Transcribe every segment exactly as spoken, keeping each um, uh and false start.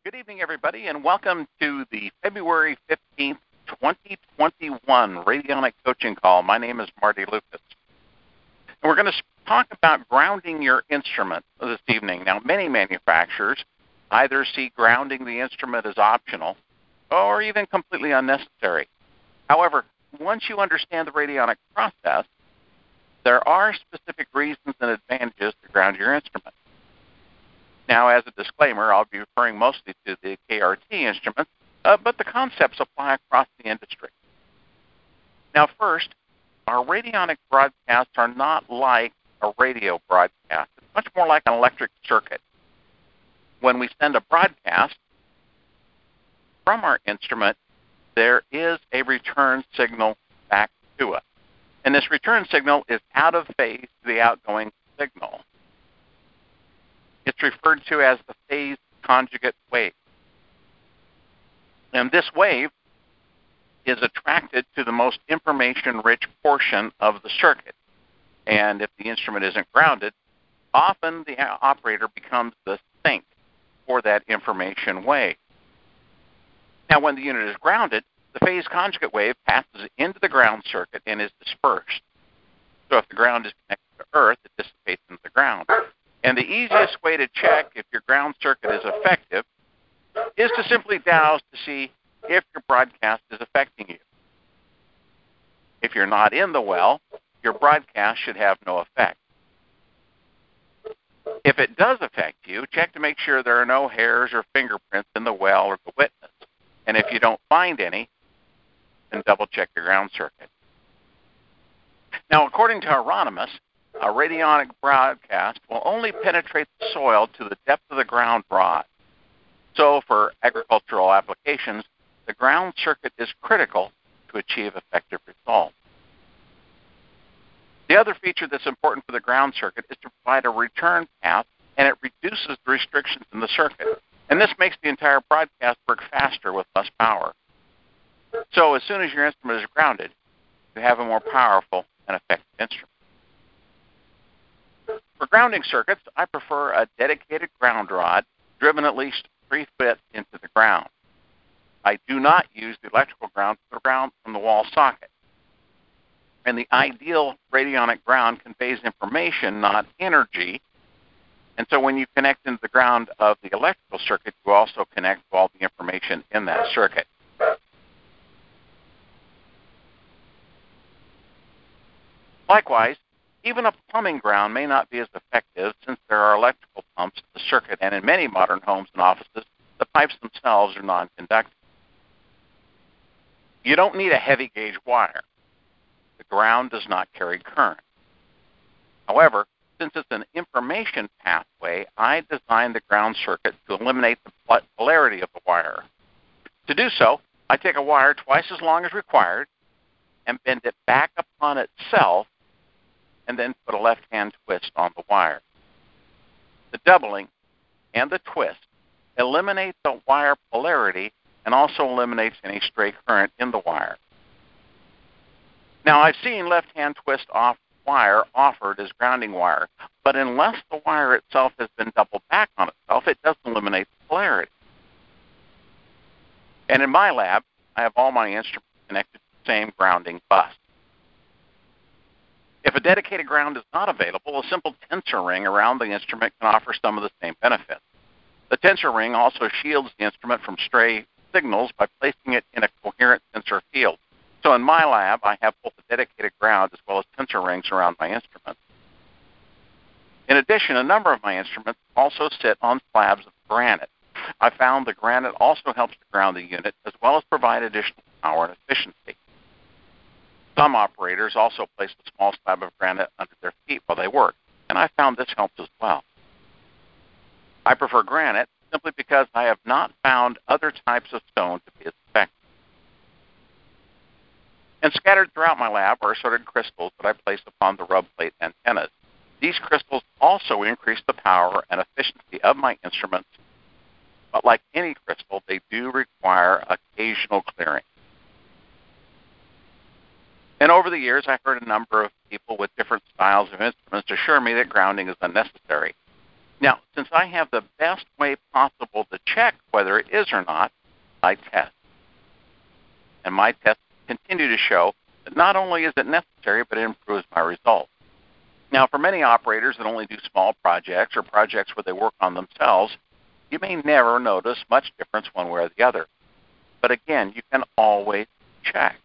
Good evening, everybody, and welcome to the February fifteenth, twenty twenty-one Radionic Coaching Call. My name is Marty Lucas, and we're going to talk about grounding your instrument this evening. Now, many manufacturers either see grounding the instrument as optional or even completely unnecessary. However, once you understand the radionic process, there are specific reasons and advantages to ground your instrument. Now, as a disclaimer, I'll be referring mostly to the K R T instruments, uh, but the concepts apply across the industry. Now, first, our radionic broadcasts are not like a radio broadcast. It's much more like an electric circuit. When we send a broadcast from our instrument, there is a return signal back to us. And this return signal is out of phase to the outgoing signal. It's referred to as the phase conjugate wave. And this wave is attracted to the most information-rich portion of the circuit. And if the instrument isn't grounded, often the operator becomes the sink for that information wave. Now, when the unit is grounded, the phase conjugate wave passes into the ground circuit and is dispersed. So if the ground is connected to Earth, it dissipates into the ground. And the easiest way to check if your ground circuit is effective is to simply douse to see if your broadcast is affecting you. If you're not in the well, your broadcast should have no effect. If it does affect you, check to make sure there are no hairs or fingerprints in the well or the witness. And if you don't find any, then double check your ground circuit. Now, according to Hieronymus, a radionic broadcast will only penetrate the soil to the depth of the ground rod. So for agricultural applications, the ground circuit is critical to achieve effective results. The other feature that's important for the ground circuit is to provide a return path, and it reduces the restrictions in the circuit. And this makes the entire broadcast work faster with less power. So as soon as your instrument is grounded, you have a more powerful and effective instrument. For grounding circuits, I prefer a dedicated ground rod driven at least three feet into the ground. I do not use the electrical ground from the ground from the wall socket. And the ideal radionic ground conveys information, not energy. And so when you connect into the ground of the electrical circuit, you also connect to all the information in that circuit. Likewise, even a plumbing ground may not be as effective since there are electrical pumps in the circuit, and in many modern homes and offices, the pipes themselves are non-conducting. You don't need a heavy gauge wire. The ground does not carry current. However, since it's an information pathway, I designed the ground circuit to eliminate the polarity of the wire. To do so, I take a wire twice as long as required and bend it back upon itself, and then put a left-hand twist on the wire. The doubling and the twist eliminate the wire polarity and also eliminates any stray current in the wire. Now, I've seen left-hand twist off wire offered as grounding wire, but unless the wire itself has been doubled back on itself, it doesn't eliminate the polarity. And in my lab, I have all my instruments connected to the same grounding bus. If a dedicated ground is not available, a simple tensor ring around the instrument can offer some of the same benefits. The tensor ring also shields the instrument from stray signals by placing it in a coherent tensor field. So in my lab, I have both a dedicated ground as well as tensor rings around my instrument. In addition, a number of my instruments also sit on slabs of granite. I found the granite also helps to ground the unit as well as provide additional power and efficiency. Some operators also place a small slab of granite under their feet while they work, and I found this helps as well. I prefer granite simply because I have not found other types of stone to be as effective. And scattered throughout my lab are assorted crystals that I place upon the rub plate antennas. These crystals also increase the power and efficiency of my instruments, but like any crystal, they do require occasional clearing. And over the years, I've heard a number of people with different styles of instruments assure me that grounding is unnecessary. Now, since I have the best way possible to check whether it is or not, I test. And my tests continue to show that not only is it necessary, but it improves my results. Now, for many operators that only do small projects or projects where they work on themselves, you may never notice much difference one way or the other. But again, you can always check.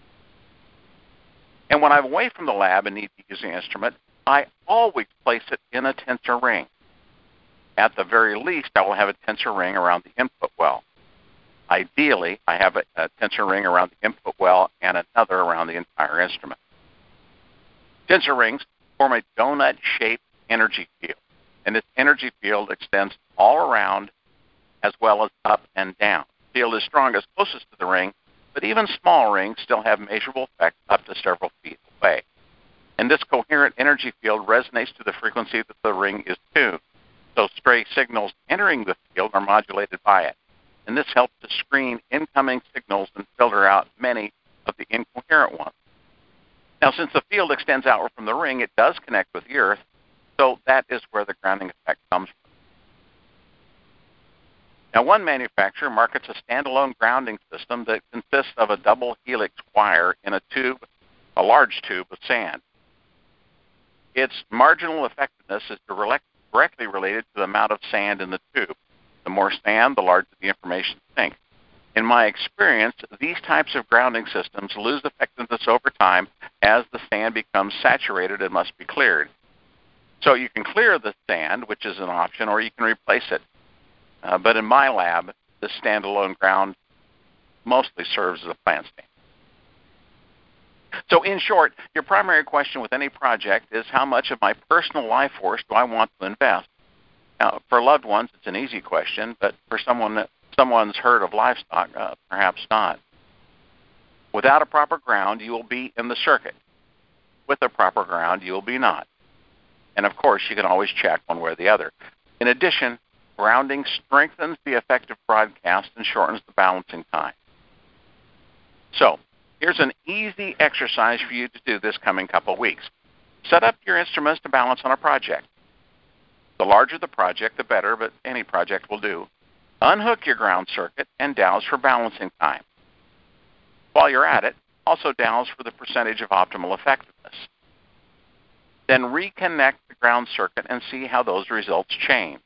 And when I'm away from the lab and need to use the instrument, I always place it in a tensor ring. At the very least, I will have a tensor ring around the input well. Ideally, I have a, a tensor ring around the input well and another around the entire instrument. Tensor rings form a donut-shaped energy field, and this energy field extends all around as well as up and down. The field is strongest closest to the ring, but even small rings still have measurable effect up to several feet away. And this coherent energy field resonates to the frequency that the ring is tuned, so stray signals entering the field are modulated by it. And this helps to screen incoming signals and filter out many of the incoherent ones. Now, since the field extends outward from the ring, it does connect with the Earth, so that is where the grounding effect comes from. Now, one manufacturer markets a standalone grounding system that consists of a double helix wire in a tube, a large tube of sand. Its marginal effectiveness is directly related to the amount of sand in the tube. The more sand, the larger the information sink. In my experience, these types of grounding systems lose effectiveness over time as the sand becomes saturated and must be cleared. So you can clear the sand, which is an option, or you can replace it. Uh, but in my lab, this standalone ground mostly serves as a plant stand. So in short, your primary question with any project is how much of my personal life force do I want to invest? Now, for loved ones, it's an easy question, but for someone that someone's herd of livestock, uh, perhaps not. Without a proper ground, you will be in the circuit. With a proper ground, you will be not. And of course, you can always check one way or the other. In addition, grounding strengthens the effective broadcast and shortens the balancing time. So, here's an easy exercise for you to do this coming couple weeks. Set up your instruments to balance on a project. The larger the project, the better, but any project will do. Unhook your ground circuit and dowse for balancing time. While you're at it, also dowse for the percentage of optimal effectiveness. Then reconnect the ground circuit and see how those results change.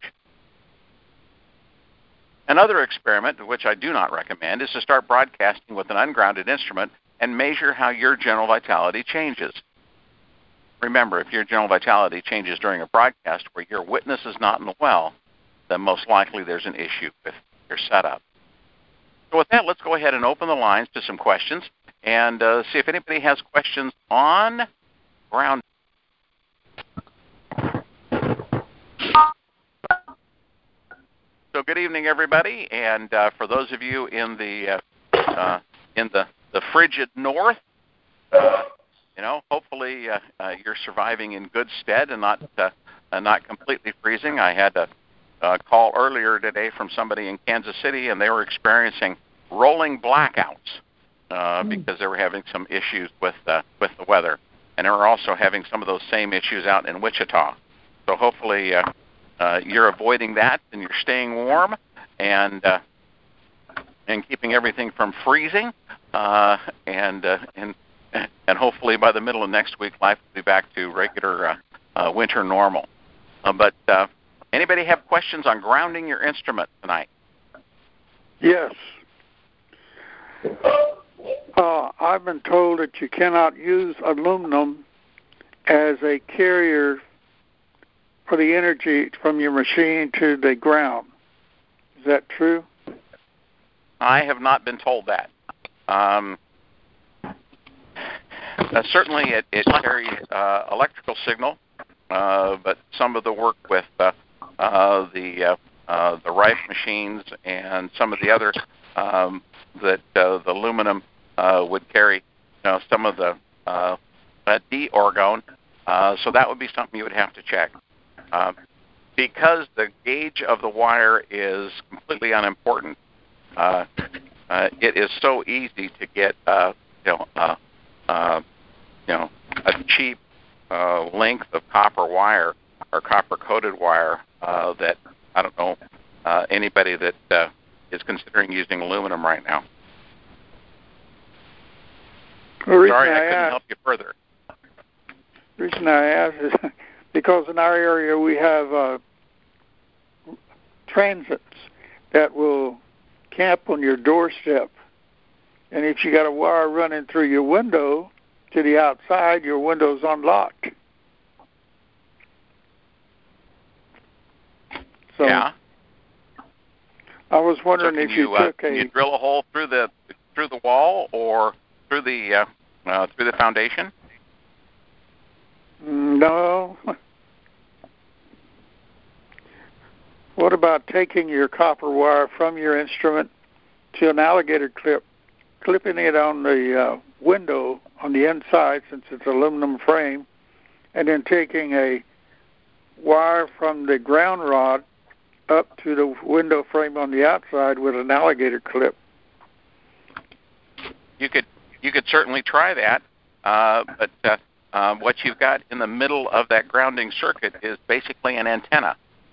Another experiment, which I do not recommend, is to start broadcasting with an ungrounded instrument and measure how your general vitality changes. Remember, if your general vitality changes during a broadcast where your witness is not in the well, then most likely there's an issue with your setup. So with that, let's go ahead and open the lines to some questions and uh, see if anybody has questions on ground. So good evening, everybody, and uh, for those of you in the uh, uh, in the, the frigid north, uh, you know, hopefully uh, uh, you're surviving in good stead and not uh, uh, not completely freezing. I had a, a call earlier today from somebody in Kansas City, and they were experiencing rolling blackouts uh, mm. because they were having some issues with uh, with the weather, and they were also having some of those same issues out in Wichita. So hopefully uh, uh, you're avoiding that and you're staying warm and uh, and keeping everything from freezing, uh, and uh, and and hopefully by the middle of next week, life will be back to regular uh, uh, winter normal. Uh, but uh, anybody have questions on grounding your instrument tonight? Yes. Uh, I've been told that you cannot use aluminum as a carrier for the energy from your machine to the ground. Is that true? I have not been told that. Um, uh, certainly it, it carries uh, electrical signal, uh, but some of the work with uh, uh, the uh, uh, the Rife machines and some of the other um, that uh, the aluminum uh, would carry, you know, some of the uh, uh, de-orgone, uh, so that would be something you would have to check. Uh, because the gauge of the wire is completely unimportant, uh, uh, it is so easy to get uh, you know, uh, uh, you know, a cheap uh, length of copper wire or copper-coated wire uh, that I don't know uh, anybody that uh, is considering using aluminum right now. Well, Sorry, I, I couldn't asked, help you further. The reason I ask is because in our area we have uh, transits that will camp on your doorstep. And if you got a wire running through your window to the outside, your window's unlocked. So yeah. I was wondering so if you, you uh, took can a you drill a hole through the through the wall or through the uh, uh, through the foundation? no. What about taking your copper wire from your instrument to an alligator clip, clipping it on the uh, window on the inside since it's aluminum frame, and then taking a wire from the ground rod up to the window frame on the outside with an alligator clip? You could you could certainly try that, uh, but uh, uh, what you've got in the middle of that grounding circuit is basically an antenna.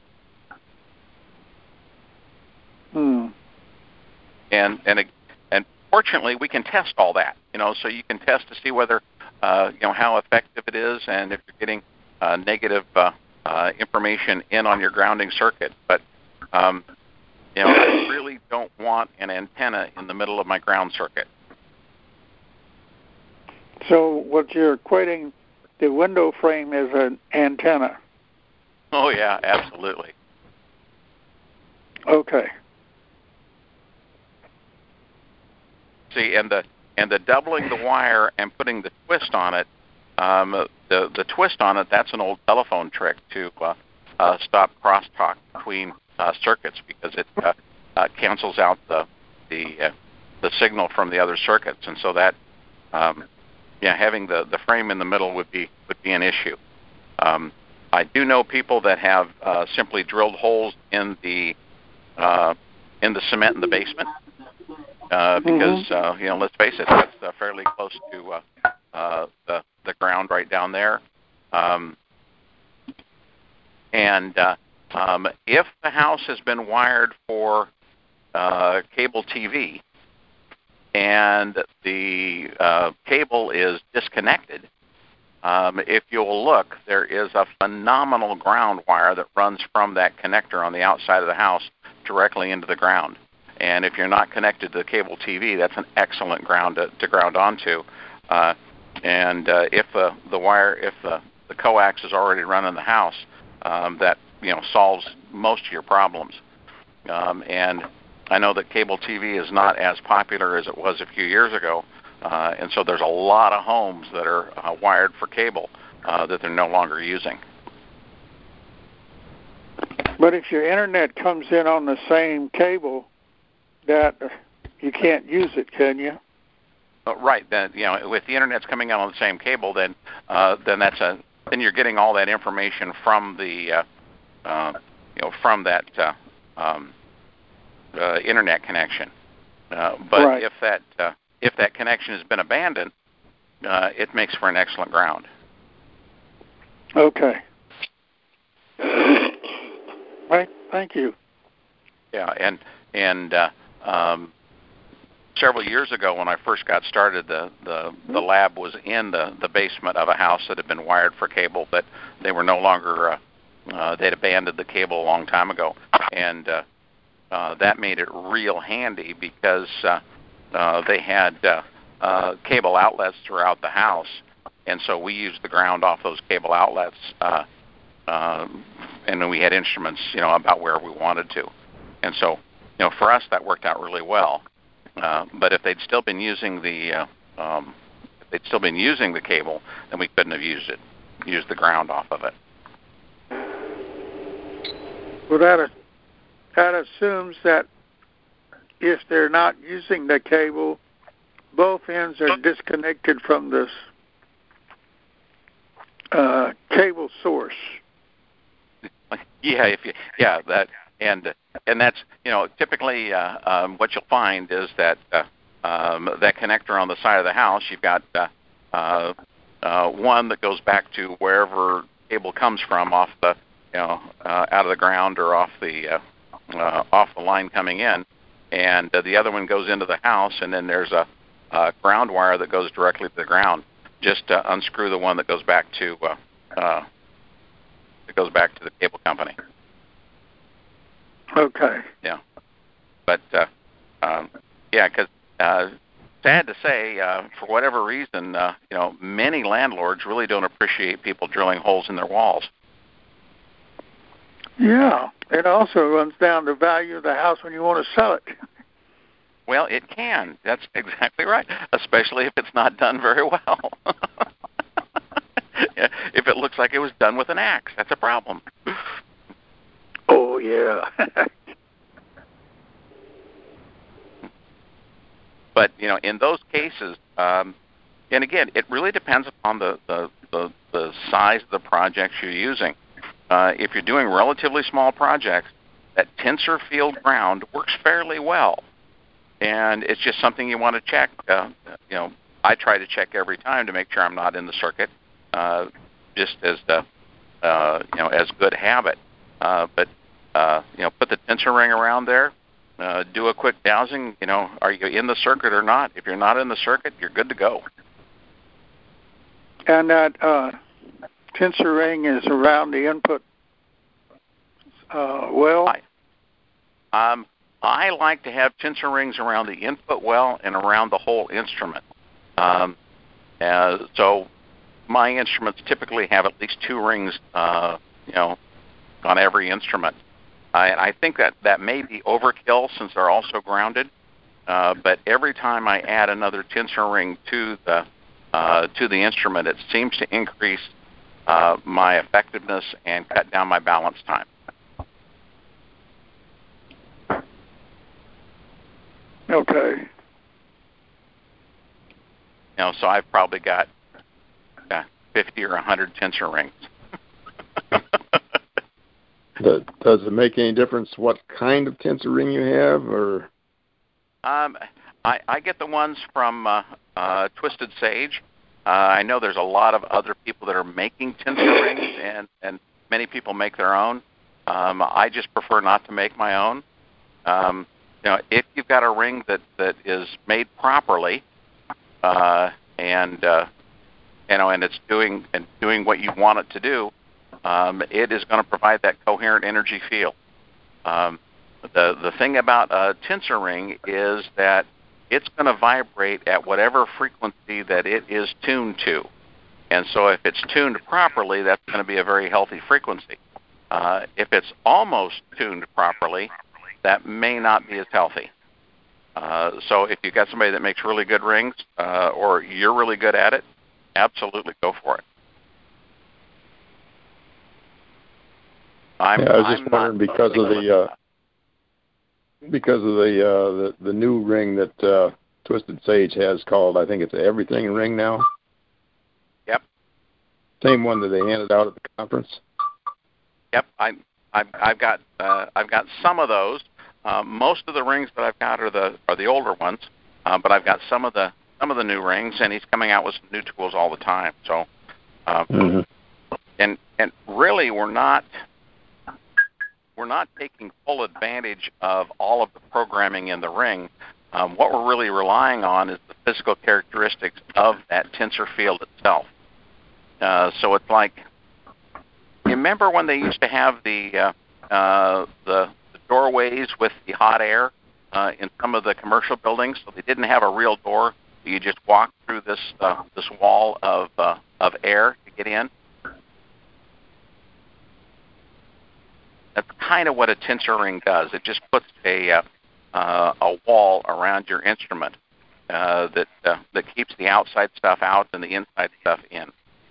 Hmm. And and and fortunately, we can test all that. You know, so you can test to see whether uh, you know how effective it is, and if you're getting uh, negative uh, uh, information in on your grounding circuit. But um, you know, I really don't want an antenna in the middle of my ground circuit. So what you're equating the window frame as an antenna? Oh yeah, absolutely. Okay. See, and the and the doubling the wire and putting the twist on it, um, the the twist on it, that's an old telephone trick to uh, uh, stop crosstalk between uh, circuits because it uh, uh, cancels out the the uh, the signal from the other circuits, and so that um, yeah, having the, the frame in the middle would be would be an issue. Um, I do know people that have uh, simply drilled holes in the uh, in the cement in the basement. Uh, because, uh, you know, let's face it, that's uh, fairly close to uh, uh, the, the ground right down there. Um, and uh, um, if the house has been wired for uh, cable T V and the uh, cable is disconnected, um, if you'll look, there is a phenomenal ground wire that runs from that connector on the outside of the house directly into the ground. And if you're not connected to the cable T V, that's an excellent ground to, to ground onto. Uh, and uh, if the, the wire, if the, the coax is already run in the house, um, that you know solves most of your problems. Um, and I know that cable T V is not as popular as it was a few years ago, uh, and so there's a lot of homes that are uh, wired for cable uh, that they're no longer using. But if your internet comes in on the same cable, that you can't use it, can you? Uh, right. Then you know, with the internet's coming out on the same cable, then uh, then that's a then you're getting all that information from the uh, uh, you know from that uh, um, uh, internet connection. Uh, but right. if that uh, if that connection has been abandoned, uh, it makes for an excellent ground. Okay. Right. Thank you. Yeah, and and uh, um, several years ago when I first got started, the, the, the lab was in the, the basement of a house that had been wired for cable, but they were no longer, uh, uh, they'd abandoned the cable a long time ago. And uh, uh, that made it real handy because uh, uh, they had uh, uh, cable outlets throughout the house. And so we used the ground off those cable outlets, uh, uh, and then we had instruments, you know, about where we wanted to. And so, you know, for us that worked out really well. Uh, but if they'd still been using the uh, um, if they'd still been using the cable, then we couldn't have used it, used the ground off of it. Well, that that assumes that if they're not using the cable, both ends are disconnected from this uh, cable source. Yeah, if you, yeah, that and and that's you know typically uh, um, what you'll find is that uh, um, that connector on the side of the house, you've got uh, uh, uh, one that goes back to wherever cable comes from off the you know, uh, out of the ground or off the uh, uh, off the line coming in, and uh, the other one goes into the house, and then there's a, a ground wire that goes directly to the ground. Just uh, unscrew the one that goes back to uh, uh, that goes back to the cable company. Okay. Yeah, but uh, um, yeah, because uh, sad to say, uh, for whatever reason, uh, you know, many landlords really don't appreciate people drilling holes in their walls. Yeah, it also runs down the value of the house when you want to sell it. Well, it can. That's exactly right, especially if it's not done very well. If it looks like it was done with an axe, that's a problem. Oh, yeah. But, you know, in those cases, um, and again, it really depends upon the, the, the, the size of the projects you're using. Uh, if you're doing relatively small projects, that tensor field ground works fairly well. And it's just something you want to check. Uh, you know, I try to check every time to make sure I'm not in the circuit, uh, just as the, uh, you know, as good habit. Uh, but, uh, you know, put the tensor ring around there. Uh, do a quick dowsing, you know, are you in the circuit or not? If you're not in the circuit, you're good to go. And that uh, tensor ring is around the input uh, well? I, um, I like to have tensor rings around the input well and around the whole instrument. Um, uh, so my instruments typically have at least two rings, uh, you know, on every instrument. I, I think that that may be overkill since they're also grounded, uh, but every time I add another tensor ring to the uh, to the instrument, it seems to increase uh, my effectiveness and cut down my balance time. Okay. You know, so I've probably got uh, fifty or one hundred tensor rings. Does it make any difference what kind of tensor ring you have, or? Um, I, I get the ones from uh, uh, Twisted Sage. Uh, I know there's a lot of other people that are making tensor rings, and, and many people make their own. Um, I just prefer not to make my own. Um, you know, if you've got a ring that, that is made properly, uh, and uh, you know, and it's doing and doing what you want it to do, um, it is going to provide that coherent energy field. Um, the the thing about a tensor ring is that it's going to vibrate at whatever frequency that it is tuned to, and so if it's tuned properly, that's going to be a very healthy frequency. Uh, if it's almost tuned properly, that may not be as healthy. Uh, so if you've got somebody that makes really good rings, uh, or you're really good at it, absolutely go for it. I'm, yeah, I was just I'm wondering because of the uh, because of the, uh, the the new ring that uh, Twisted Sage has called, I think it's Everything ring now. Yep. Same one that they handed out at the conference. Yep. I I've, I've got uh, I've got some of those. Uh, most of the rings that I've got are the are the older ones, uh, but I've got some of the some of the new rings, and he's coming out with some new tools all the time. So, um, mm-hmm. and and really, we're not. We're not taking full advantage of all of the programming in the ring. Um, what we're really relying on is the physical characteristics of that tensor field itself. Uh, so it's like, you remember when they used to have the uh, uh, the, the doorways with the hot air uh, in some of the commercial buildings? So they didn't have a real door. You just walk through this uh, this wall of uh, of air to get in. That's kind of what a tensor ring does. It just puts a uh, uh, a wall around your instrument uh, that uh, that keeps the outside stuff out and the inside stuff in.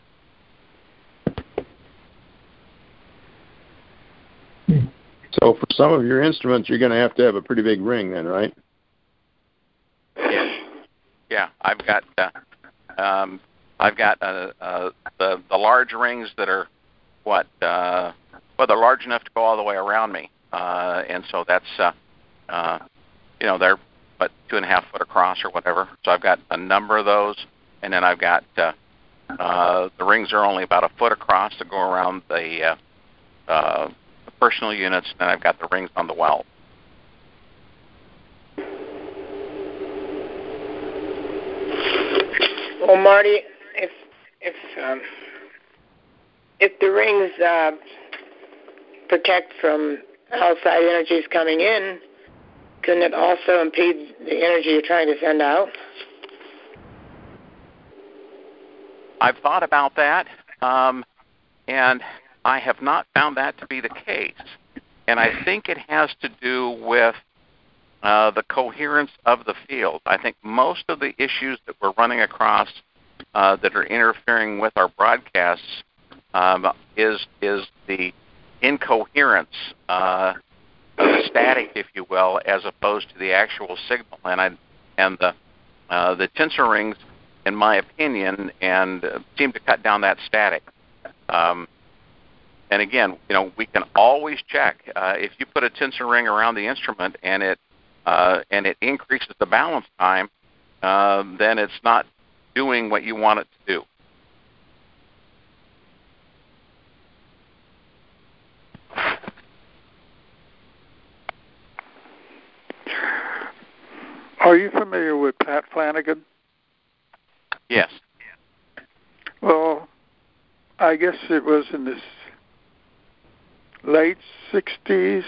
So for some of your instruments, you're going to have to have a pretty big ring, then, right? Yeah, yeah. I've got uh, um, I've got uh, uh, the the large rings that are what. Uh, Well, they're large enough to go all the way around me, uh, and so that's, uh, uh, you know, they're what two and a half foot across or whatever. So I've got a number of those, and then I've got uh, uh, the rings are only about a foot across to go around the uh, uh, the personal units, and I've got the rings on the well. Well, Marty, if if um, if the rings uh, protect from outside energies coming in, couldn't it also impede the energy you're trying to send out? I've thought about that, um, and I have not found that to be the case. And I think it has to do with uh, the coherence of the field. I think most of the issues that we're running across uh, that are interfering with our broadcasts um, is is the incoherence, uh, the static, if you will, as opposed to the actual signal. And I and the uh, the tensor rings, in my opinion, and uh, seem to cut down that static. Um, and again, you know, we can always check uh, if you put a tensor ring around the instrument and it uh, and it increases the balance time, uh, then it's not doing what you want it to do. Are you familiar with Pat Flanagan? Yes. Well, I guess it was in the late sixties,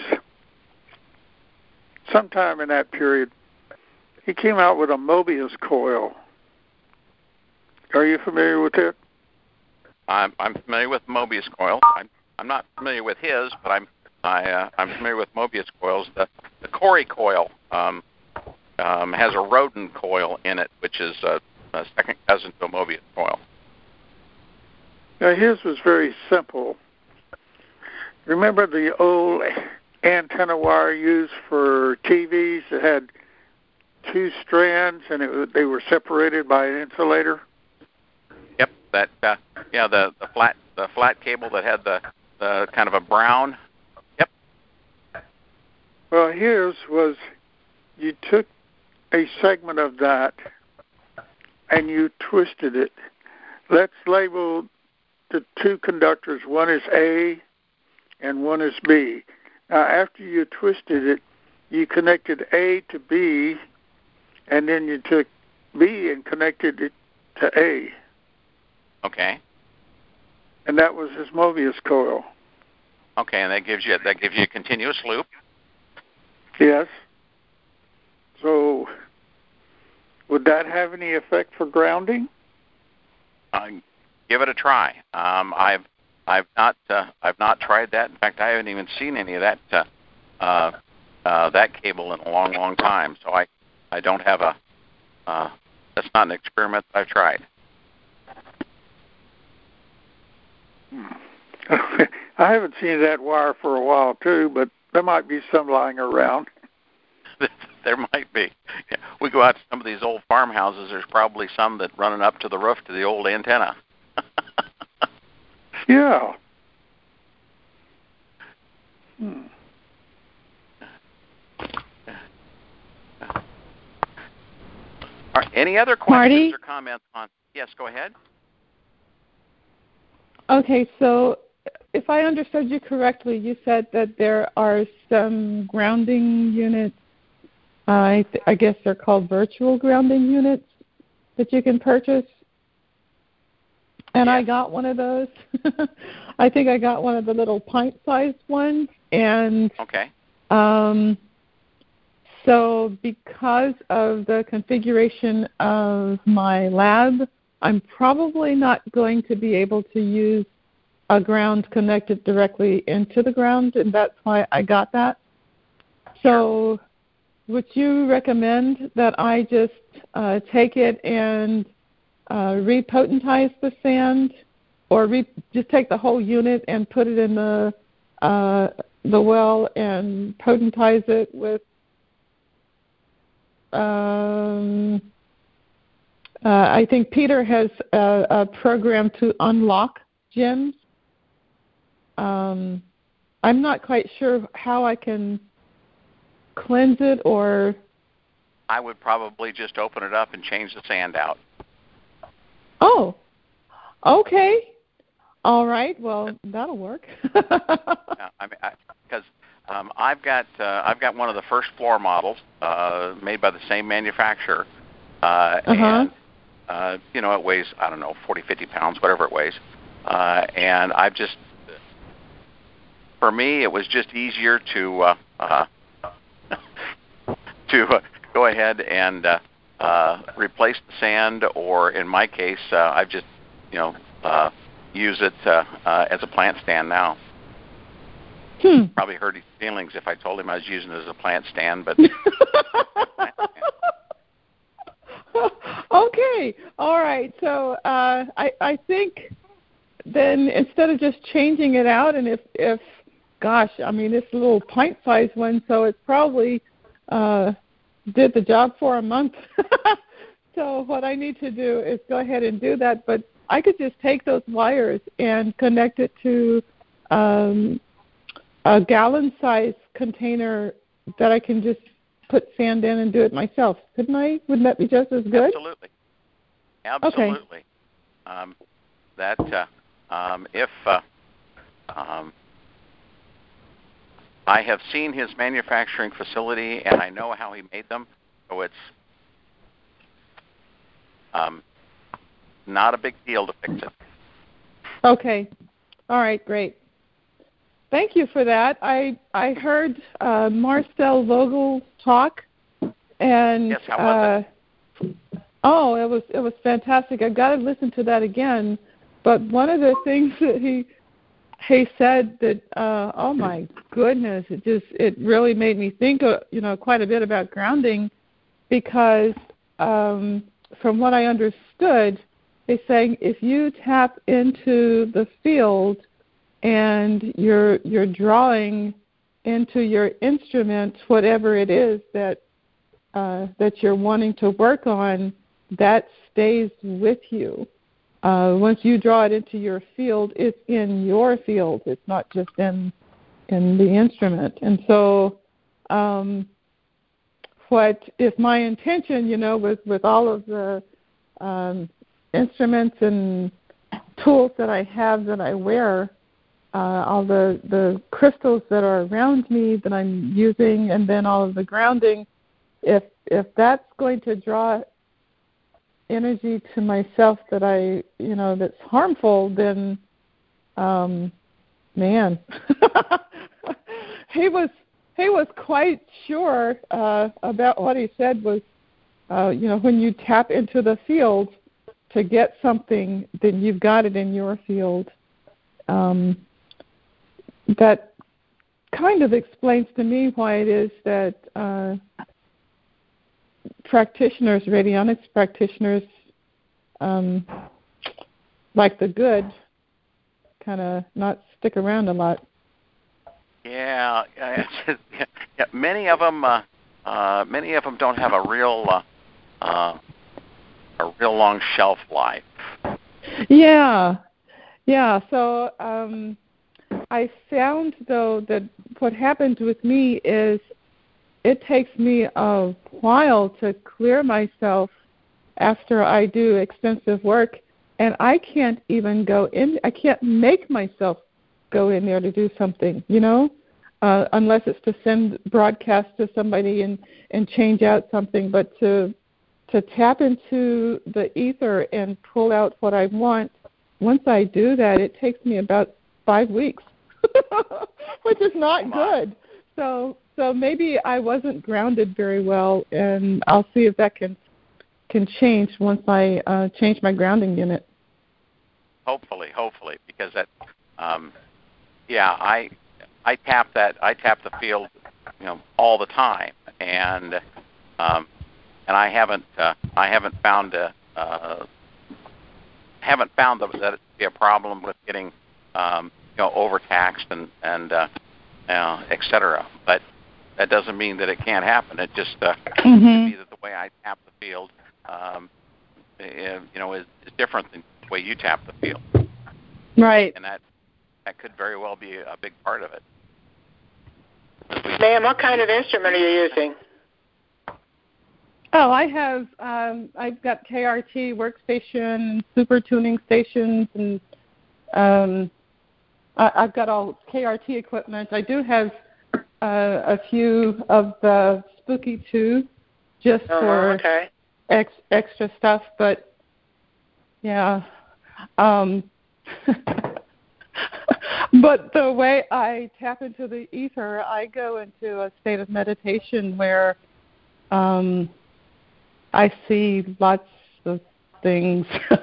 sometime in that period, he came out with a Mobius coil. Are you familiar with it? I'm, I'm familiar with Mobius coil. I'm, I'm not familiar with his, but I'm I, uh, I'm familiar with Mobius coils. The the Cori coil um, um, has a Rodin coil in it, which is a, a second cousin to a Mobius coil. Now, his was very simple. Remember the old antenna wire used for T Vs that had two strands and it, they were separated by an insulator? Yep, that uh, yeah, the, the flat the flat cable that had the, the kind of a brown. Yep. Well, his was you took a segment of that and you twisted it. Let's label the two conductors. One is A and one is B. Now, after you twisted it, you connected A to B, and then you took B and connected it to A. Okay. And that was his Mobius coil. Okay, and that gives you that gives you a continuous loop. Yes. So, would that have any effect for grounding? Uh, give it a try. Um, I've I've not uh, I've not tried that. In fact, I haven't even seen any of that uh, uh, uh, that cable in a long, long time. So I I don't have a uh, that's not an experiment that I've tried. I haven't seen that wire for a while too, but there might be some lying around. There might be. Yeah. We go out to some of these old farmhouses. There's probably some that running up to the roof to the old antenna. Yeah. Hmm. All right, any other questions Marty? or comments on? Yes, go ahead. Okay, so if I understood you correctly, you said that there are some grounding units, uh, I, th- I guess they're called virtual grounding units, that you can purchase. And Yes. I got one of those. I think I got one of the little pint-sized ones. And Okay. um, so because of the configuration of my lab, I'm probably not going to be able to use a ground connected directly into the ground, and that's why I got that. So would you recommend that I just uh, take it and uh, repotentize the sand, or re- just take the whole unit and put it in the uh, the well and potentize it with um, uh, I think Peter has a, a program to unlock gems. Um, I'm not quite sure how I can cleanse it, or I would probably just open it up and change the sand out. oh, okay. All right. Well, that'll work. Yeah, I mean, because um, I've got uh, I've got one of the first floor models uh, made by the same manufacturer, uh, uh-huh. and uh, you know it weighs I don't know forty, fifty pounds, whatever it weighs, uh, and I've just for me it was just easier to uh, uh, to uh, go ahead and uh, uh, replace the sand, or in my case, uh, I've just you know uh, use it uh, uh, as a plant stand now. Hmm. Probably hurt his feelings if I told him I was using it as a plant stand, but okay, all right. So uh, I I think then instead of just changing it out, and if if gosh, I mean it's a little pint-sized one, so it's probably uh, did the job for a month. So what I need to do is go ahead and do that, but I could just take those wires and connect it to um, a gallon-sized container that I can just put sand in and do it myself. Couldn't I? Wouldn't that be just as good? Absolutely. Absolutely. Okay. Um, that uh, um, if uh, um, I have seen his manufacturing facility and I know how he made them, so it's um, not a big deal to fix it. Okay. All right, great. Thank you for that. I I heard uh, Marcel Vogel talk, and yes, how was uh, it? Oh, it was it was fantastic. I've got to listen to that again. But one of the things that he he said that uh, oh my goodness, it just it really made me think uh, you know quite a bit about grounding, because um, from what I understood, he's saying if you tap into the field and you're you're drawing into your instrument whatever it is that uh, that you're wanting to work on, that stays with you. Uh, once you draw it into your field, it's in your field. It's not just in in the instrument. And so, um, what if my intention, you know, with with all of the um, instruments and tools that I have that I wear, Uh, all the, the crystals that are around me that I'm using, and then all of the grounding, if if that's going to draw energy to myself that I, you know, that's harmful, then, um, man, he was he was quite sure uh, about what he said was, uh, you know, when you tap into the field to get something, then you've got it in your field. Um, That kind of explains to me why it is that uh, practitioners, radionics practitioners, um, like the good, kind of not stick around a lot. Yeah, it's, yeah many of them, uh, uh, many of them don't have a real, uh, uh, a real long shelf life. Yeah, yeah. So. Um, I found, though, that what happens with me is it takes me a while to clear myself after I do extensive work, and I can't even go in. I can't make myself go in there to do something, you know, uh, unless it's to send broadcast to somebody and, and change out something. But to to tap into the ether and pull out what I want, once I do that, it takes me about five weeks. Which is not good. So so maybe I wasn't grounded very well, and I'll see if that can can change once I uh, change my grounding unit. Hopefully, hopefully, because that, um, yeah, I I tap that I tap the field, you know, all the time, and um, and I haven't uh, I haven't found a uh, haven't found that it be a problem with getting. Um, you know, overtaxed and, and uh, uh, et cetera. But that doesn't mean that it can't happen. It just uh, mm-hmm. could be that the way I tap the field, um, you know, is, is different than the way you tap the field. Right. And that that could very well be a big part of it. Ma'am, what kind of instrument are you using? Oh, I have, um, I've got K R T workstation, super tuning stations, and um, I, I've got all K R T equipment. I do have uh, a few of the Spooky two, just oh, for okay. ex, extra stuff. But yeah, um, but the way I tap into the ether, I go into a state of meditation where um, I see lots of things.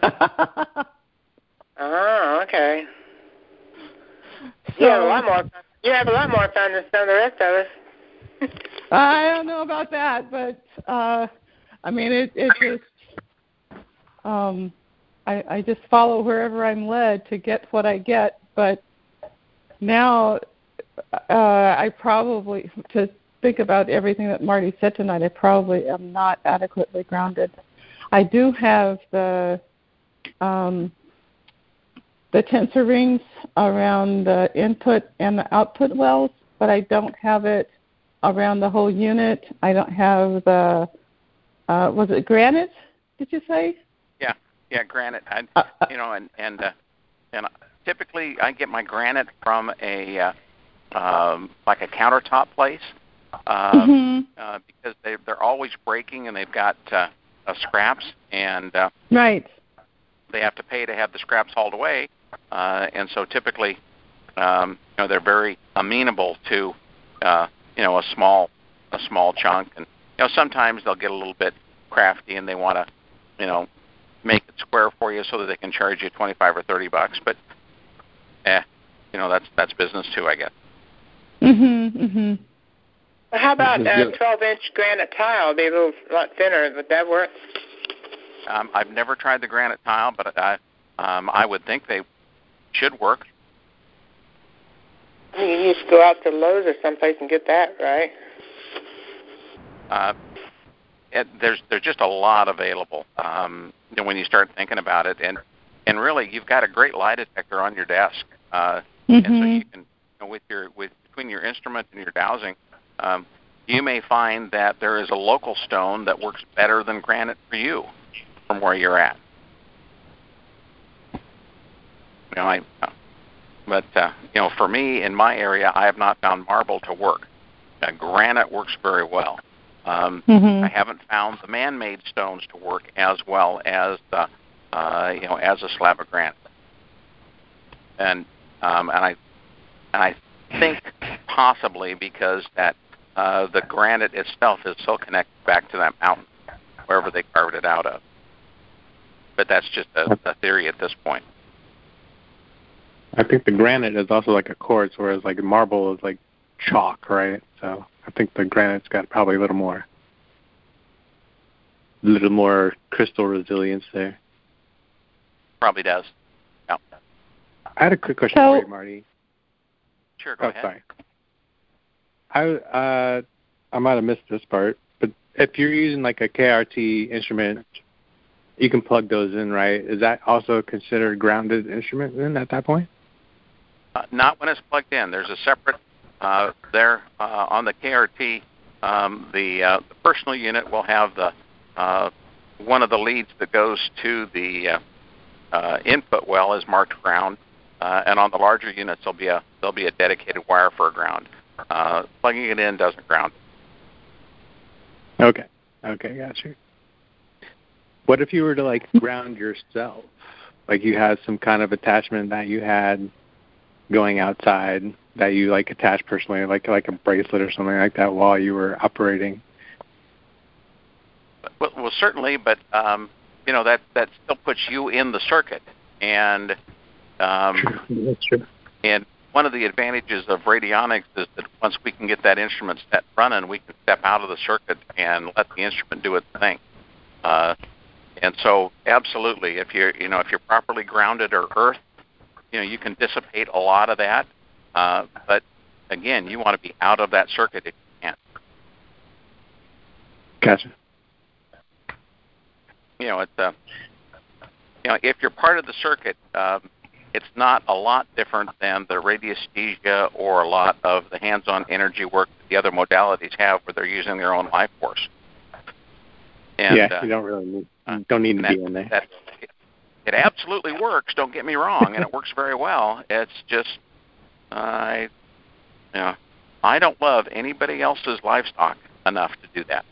Oh, okay. So, you have a lot more fun. You have a lot more fun than some of the rest of us. I don't know about that, but uh, I mean, it, it just um, I, I just follow wherever I'm led to get what I get. But now uh, I probably, to think about everything that Marty said tonight, I probably am not adequately grounded. I do have the um, the tensor rings around the input and the output wells, but I don't have it around the whole unit. I don't have the, uh, was it granite, did you say? Yeah, yeah, granite. I, Uh, you know, and and uh, and typically I get my granite from a uh, um, like a countertop place uh, mm-hmm. uh, because they they're always breaking and they've got uh, uh, scraps and uh, right. they have to pay to have the scraps hauled away, uh, and so typically, um, you know, they're very amenable to, uh, you know, a small, a small chunk, and you know, sometimes they'll get a little bit crafty and they want to, you know, make it square for you so that they can charge you twenty-five or thirty bucks. But, eh, you know, that's that's business too, I guess. Mhm, mhm. Well, how about uh, twelve-inch granite tile? Be a little lot thinner. Would that work? Um, I've never tried the granite tile, but I, um, I would think they should work. You can just go out to Lowe's or someplace and get that, right? Uh, it, there's there's just a lot available. Um, you know, when you start thinking about it, and and really, you've got a great lie detector on your desk, uh, mm-hmm. and so you can, you know, with your with between your instrument and your dowsing, um, you may find that there is a local stone that works better than granite for you from where you're at. You know, I, but uh, you know, for me in my area, I have not found marble to work. Uh, granite works very well. Um, mm-hmm. I haven't found the man-made stones to work as well as the, uh, you know, as a slab of granite. And um, and I and I think possibly because that uh, the granite itself is so connected back to that mountain, wherever they carved it out of. But that's just a, a theory at this point. I think the granite is also like a quartz, whereas like marble is like chalk, right? So I think the granite's got probably a little more, a little more crystal resilience there. Probably does. Yeah. I had a quick question so, for you, Marty. Sure, go oh, ahead. Sorry. I uh, I might have missed this part, but if you're using like a K R T instrument, you can plug those in, right? Is that also considered grounded instrument then at that point? Uh, not when it's plugged in. There's a separate, uh, there uh, on the K R T, um, the, uh, the personal unit will have the uh, one of the leads that goes to the uh, uh, input well is marked ground, uh, and on the larger units there'll be a there'll be a dedicated wire for a ground. Uh, plugging it in doesn't ground. Okay. Okay, gotcha. What if you were to like ground yourself? Like you had some kind of attachment that you had going outside that you like attached personally, like like a bracelet or something like that while you were operating? Well, well certainly, but um, you know that that still puts you in the circuit, and um, true. That's true. And one of the advantages of radionics is that once we can get that instrument set running, we can step out of the circuit and let the instrument do its thing. Uh, and so, absolutely, if you're you know if you're properly grounded or earthed, you know you can dissipate a lot of that. Uh, but again, you want to be out of that circuit if you can. Gotcha. You know, it's uh, you know if you're part of the circuit, um, it's not a lot different than the radiesthesia or a lot of the hands-on energy work that the other modalities have, where they're using their own life force. And, yeah, uh, you don't really need, don't need to that, be in there. That, it absolutely works. Don't get me wrong, and it works very well. It's just I, you know, I don't love anybody else's livestock enough to do that.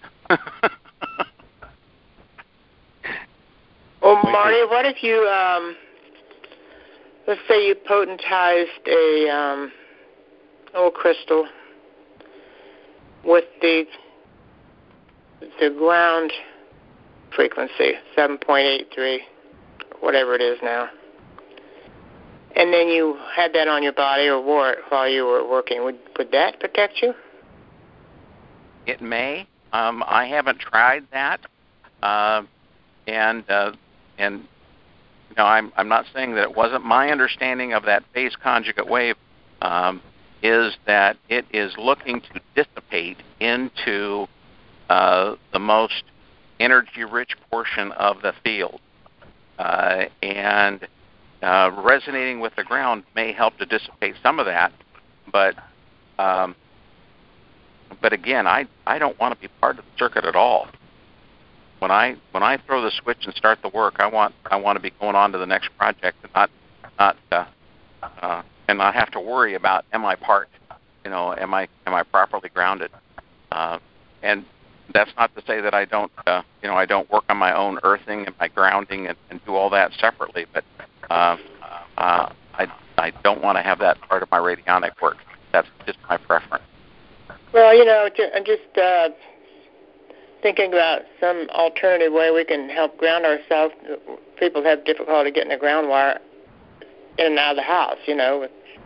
Well, Marty, what if you, um, let's say you potentized a um, old crystal with the the ground frequency, seven point eight three, whatever it is now, and then you had that on your body or wore it while you were working, would would that protect you? It may. Um, I haven't tried that, uh, and uh, and you know, I'm I'm not saying that it wasn't. My understanding of that phase conjugate wave um, is that it is looking to dissipate into uh, the most energy-rich portion of the field, uh, and uh, resonating with the ground may help to dissipate some of that, but. Um, But again, I, I don't want to be part of the circuit at all. When I when I throw the switch and start the work, I want I want to be going on to the next project and not not uh, uh, and not have to worry about am I part, you know, am I am I properly grounded? Uh, and that's not to say that I don't uh, you know I don't work on my own earthing and my grounding and, and do all that separately. But uh, uh, I I don't want to have that part of my radionic work. That's just my preference. Well, you know, I'm just uh, thinking about some alternative way we can help ground ourselves. People have difficulty getting a ground wire in and out of the house, you know.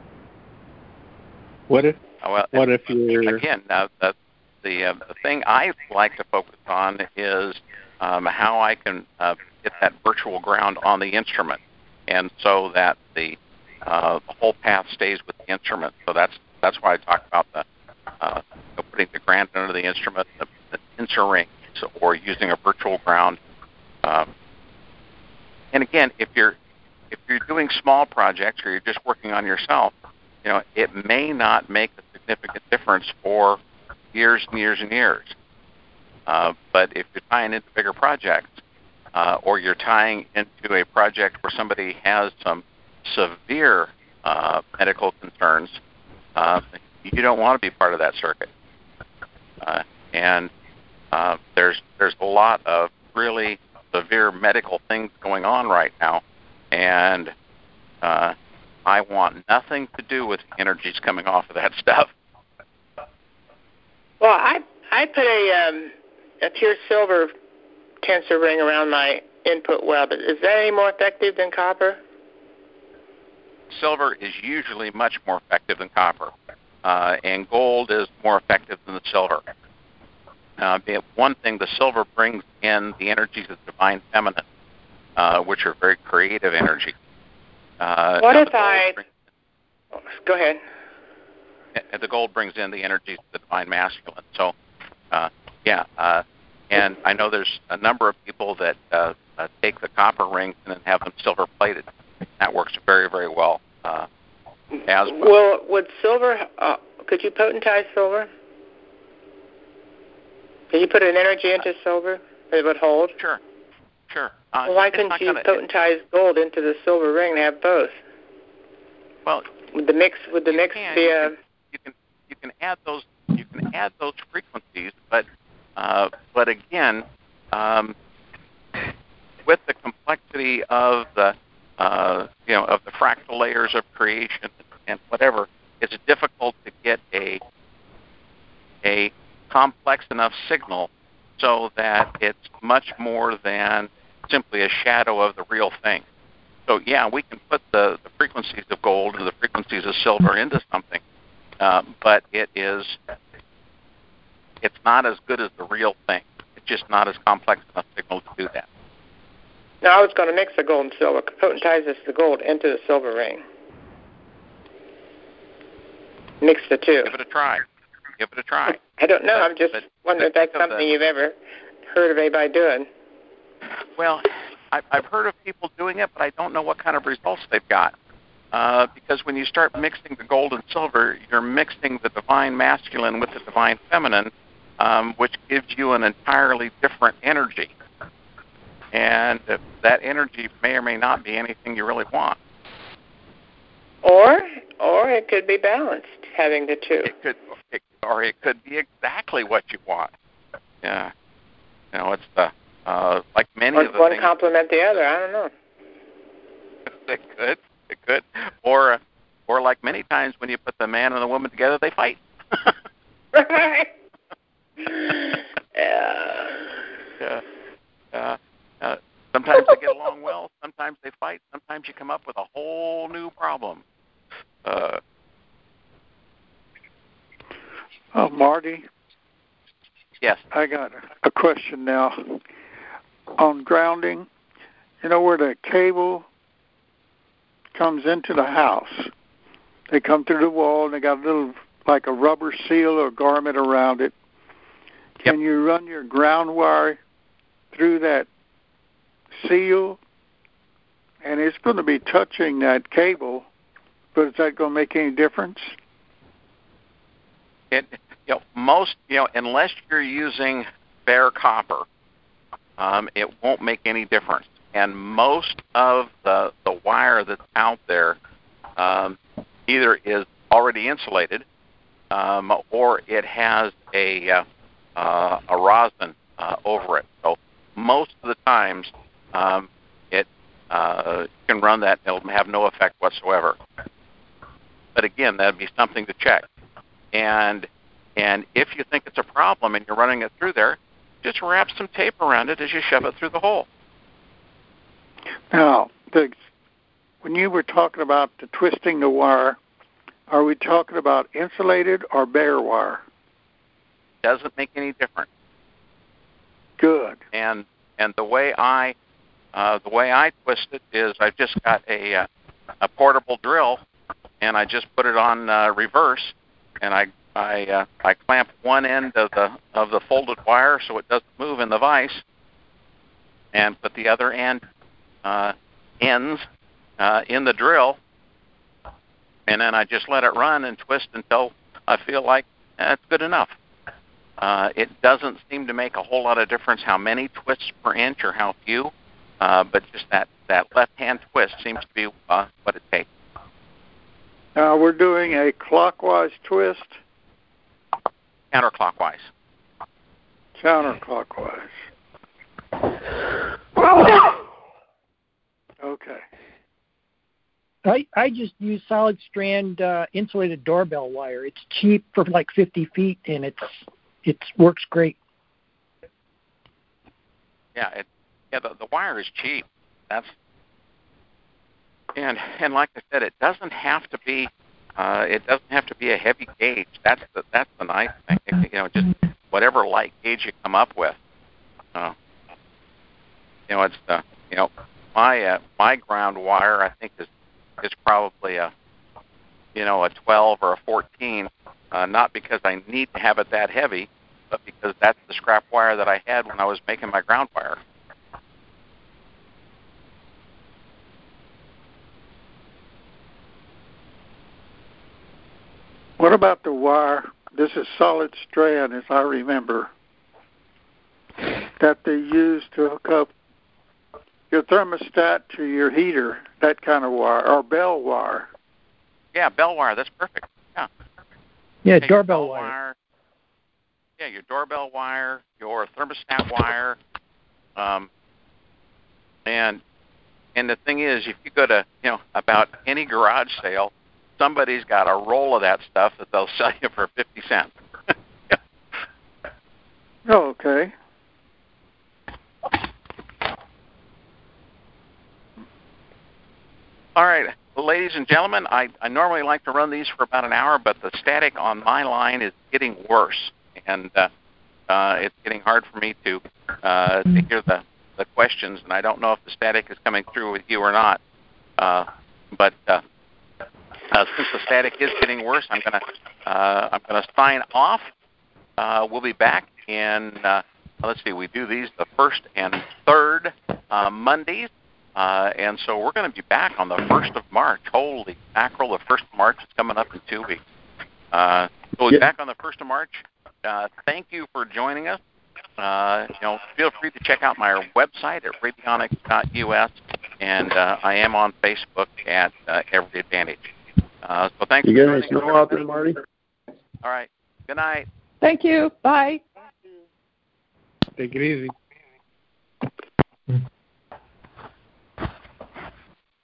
What if, well, what if you're... Again, uh, the, the, uh, the thing I like to focus on is um, how I can uh, get that virtual ground on the instrument, and so that the, uh, the whole path stays with the instrument. So that's, that's why I talk about the Uh, putting the ground under the instrument, the, the tensor rings, or using a virtual ground. Um, and again, if you're if you're doing small projects or you're just working on yourself, you know, it may not make a significant difference for years and years and years. Uh, but if you're tying into bigger projects, uh, or you're tying into a project where somebody has some severe uh, medical concerns, uh, you don't want to be part of that circuit. Uh, and uh, there's there's a lot of really severe medical things going on right now, and uh, I want nothing to do with the energies coming off of that stuff. Well, I I put a um, a pure silver tensor ring around my input web. Is that any more effective than copper? Silver is usually much more effective than copper. Uh, and gold is more effective than the silver. Uh, one thing, the silver brings in the energies of the divine feminine, uh, which are very creative energy. Uh, what if I... Brings, Go ahead. And the gold brings in the energies of the divine masculine. So, uh, yeah, uh, and I know there's a number of people that uh, uh, take the copper rings and then have them silver plated. That works very, very well. Uh, As well. well, would silver, uh, could you potentize silver? Could you put an energy into silver that would hold? Sure, sure. Uh, well, why couldn't you gonna, potentize it, gold into the silver ring and have both? Well, would the mix would the mix can, be you a? Can, you can you can add those you can add those frequencies, but uh, but again, um, with the complexity of the uh, you know of the fractal layers of creation and whatever, it's difficult to get a a complex enough signal so that it's much more than simply a shadow of the real thing. So yeah, we can put the, the frequencies of gold or the frequencies of silver into something, uh, but it is it's not as good as the real thing. It's just not as complex enough signal to do that. Now I was going to mix the gold and silver, potentize this the gold into the silver ring. Mix the two. Give it a try. Give it a try. I don't know. But, I'm just but, wondering but if that's something the, you've ever heard of anybody doing. Well, I, I've heard of people doing it, but I don't know what kind of results they've got. Uh, because when you start mixing the gold and silver, you're mixing the divine masculine with the divine feminine, um, which gives you an entirely different energy. and that energy may or may not be anything you really want. Or, or it could be balanced, having the two. It could, it, or it could be exactly what you want. Yeah, you know, it's the uh, like many or of the one things. complement the other. I don't know. It could, it could, or or like many times when you put the man and the woman together, they fight. Right. Yeah. Yeah. Uh, uh, sometimes they get along well. Sometimes they fight. Sometimes you come up with a whole new problem. Uh, oh, Marty. Yes. I got a question now on grounding. You know where the cable comes into the house? They come through the wall and they got a little, like a rubber seal or garment around it. Can yep. you run your ground wire through that seal? And it's going to be touching that cable, but is that going to make any difference? It, you know, most, you know, unless you're using bare copper, um, it won't make any difference. And most of the, the wire that's out there um, either is already insulated um, or it has a uh, uh, a rosin uh, over it. So most of the times um, it uh, can run that and it'll have no effect whatsoever. But again, that'd be something to check. And and if you think it's a problem and you're running it through there, just wrap some tape around it as you shove it through the hole. Now, the, when you were talking about the twisting the wire, are we talking about insulated or bare wire? Doesn't make any difference. Good. And and the way I uh, the way I twist it is I've just got a uh, a portable drill, and I just put it on uh, reverse, and I I uh, I clamp one end of the of the folded wire so it doesn't move in the vise, and put the other end uh, ends uh, in the drill, and then I just let it run and twist until I feel like that's good enough. Uh, it doesn't seem to make a whole lot of difference how many twists per inch or how few, uh, but just that, that left-hand twist seems to be uh, what it takes. Now we're doing a clockwise twist? Counterclockwise. Counterclockwise. Okay. I, I just use solid strand uh, insulated doorbell wire. It's cheap for like fifty feet, and it's it works great. Yeah, it, yeah. The, the wire is cheap. That's and and like I said, it doesn't have to be uh, it doesn't have to be a heavy gauge. That's the that's the nice thing. It, you know, just whatever light gauge you come up with. Uh, you know, it's the you know my uh, my ground wire I think is is probably a you know a twelve or a fourteen. Uh, not because I need to have it that heavy, but because that's the scrap wire that I had when I was making my ground wire. What about the wire? This is solid strand, as I remember, that they use to hook up your thermostat to your heater, that kind of wire, or bell wire. Yeah, bell wire, that's perfect. Yeah. Yeah, Take doorbell wire. wire. Yeah, your doorbell wire, your thermostat wire, um, and and the thing is, if you go to you know about any garage sale, somebody's got a roll of that stuff that they'll sell you for fifty cents. Oh, okay. All right, ladies and gentlemen, I, I normally like to run these for about an hour, but the static on my line is getting worse, and uh, uh, it's getting hard for me to uh, to hear the, the questions, and I don't know if the static is coming through with you or not. Uh, but uh, uh, since the static is getting worse, I'm gonna uh, I'm gonna sign off. Uh, we'll be back in uh, let's see, we do these the first and third uh, Mondays. Uh, and so we're going to be back on the first of March. Holy mackerel, the first of March is coming up in two weeks. Uh, so we'll be back on the first of March. Uh, thank you for joining us. uh, you know, feel free to check out my website at radionics dot U S, and uh, I am on Facebook at uh, Every Advantage. Uh, so thanks you for get joining any snow us. out there, Marty? All right. Good night. Thank you. Bye. Take it easy.